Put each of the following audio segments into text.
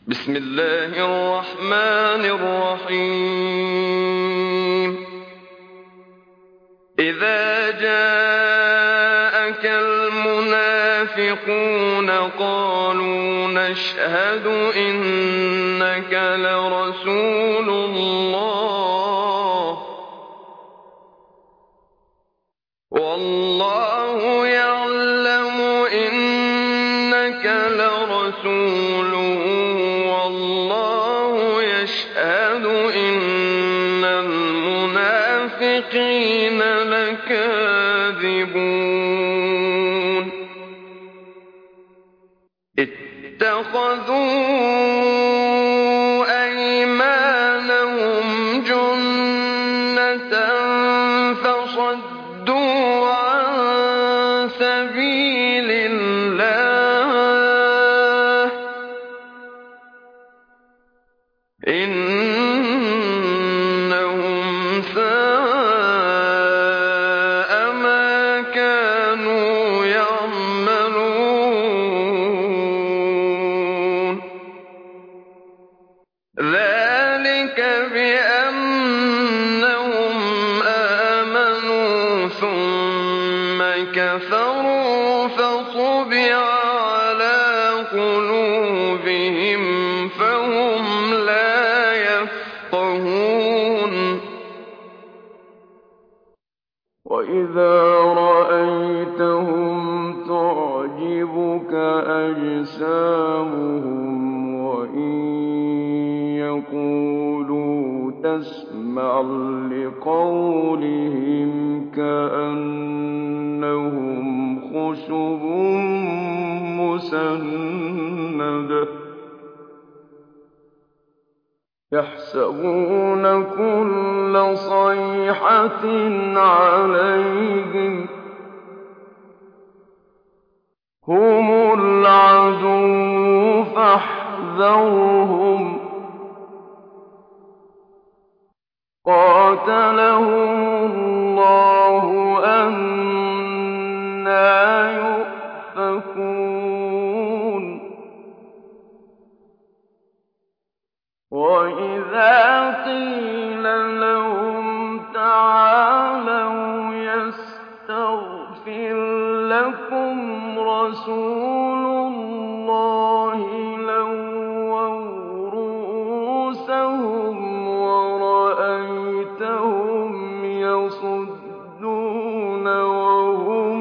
بسم الله الرحمن الرحيم. إذا جاءك المنافقون قالوا نشهد إنك لرسول الله والله يعلم إنك لرسوله والله يشهد إن المنافقين لكاذبون. اتخذوا أيمانهم جنة فصدوا عن سبيل الله إنهم ساء ما كانوا يعملون. ذلك بأنهم آمنوا ثم كفروا فطبع على قلوبهم فهم لا يفقهون. وإذا رأيتهم تعجبك أجسامهم وإن يقولوا تسمع لقولهم كأنهم خشب مسندة يحسبون كل صيحة عليهم هم العدو فاحذرهم قاتلهم الله أنى يؤفكون. وإذا قيل لهم تعالوا يستغفر لكم رسول الله لووا رؤوسهم ورأيتهم يصدون وهم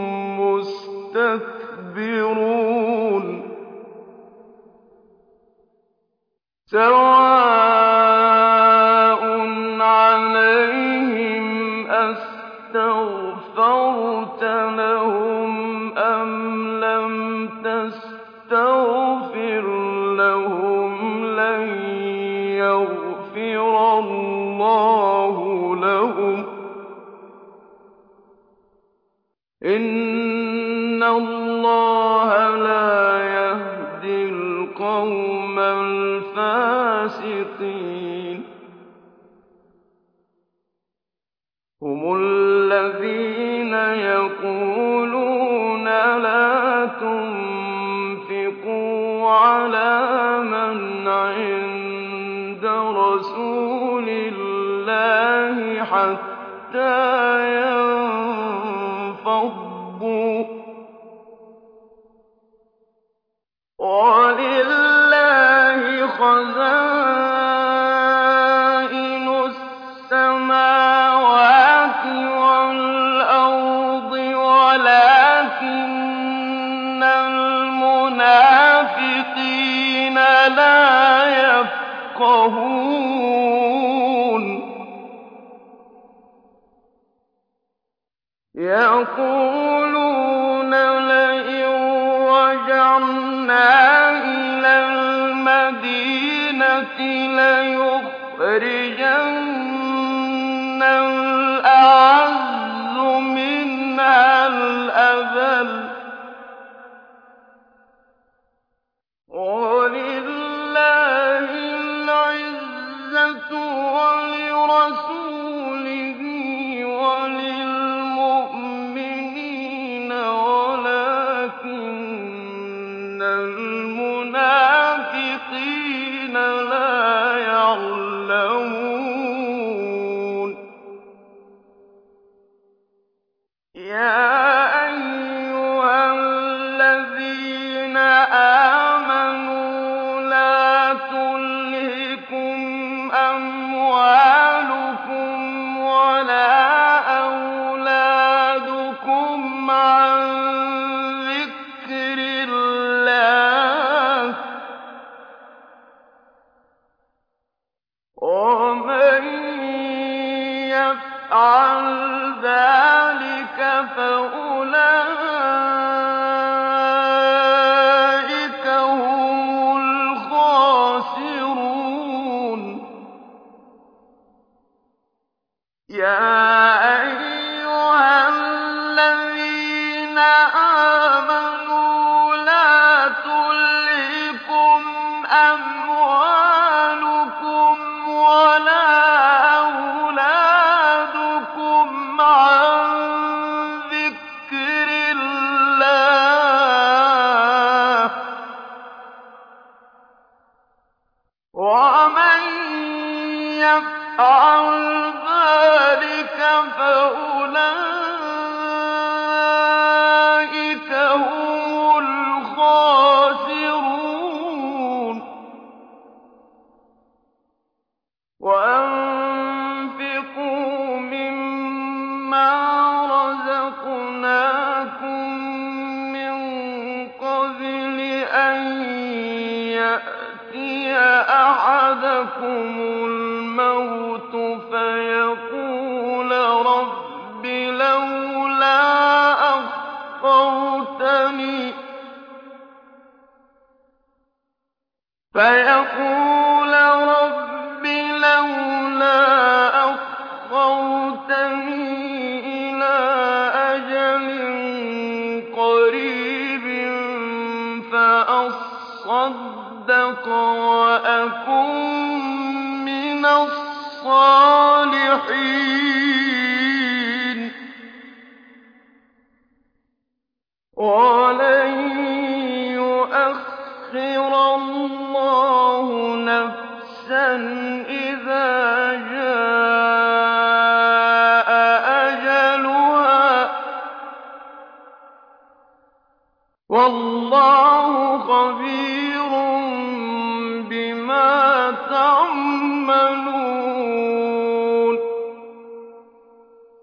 مستكبرون. سواء عليهم أستغفرت لهم أم لم تستغفر لهم لن يغفر الله لهم إن الله لا يهدي القوم الفاسقين. هم الذين يقولون لا تنفقوا على من عند رسول الله حتى ينفضوا ولله خزائن السماوات والأرض ولكن المنافقين لا يفقهون. يقولون لئن رجعنا إلى المدينة ليخرجن الأعز منها الأذل ولله العزة ولرسوله وللمؤمنين ولكن المنافقين فَأُولَٰئِكَ هُمُ الْخَاسِرُونَ يَا أَيُّهَا الَّذِينَ آمَنُوا لَا تُلْهِكُمْ أَمْوَالُكُمْ وَلَا أَوْلَادُكُمْ عَن ذِكْرِ اللَّهِ ۚ وَمَن يَفْعَلْ ذَٰلِكَ فَأُولَٰئِكَ هُمُ الْخَاسِرُونَ وَأَنفِقُوا مِمَّا رَزَقْنَاكُم مِّن قَبْلِ أَن يَأْتِيَ أَحَدَكُمُ الْمَوْتُ فَيَقُولَ رَبِّ لَوْلَا أَخَّرْتَنِي إِلَىٰ أَجَلٍ قَرِيبٍ فَأَصَّدَّقَ وَأَكُن مِّنَ الصَّالِحِينَ وَلَن يُؤَخِّرَ اللَّهُ نَفْسًا إِذَا جَاءَ أَجَلُهَا ۚ وَاللَّهُ خَبِيرٌ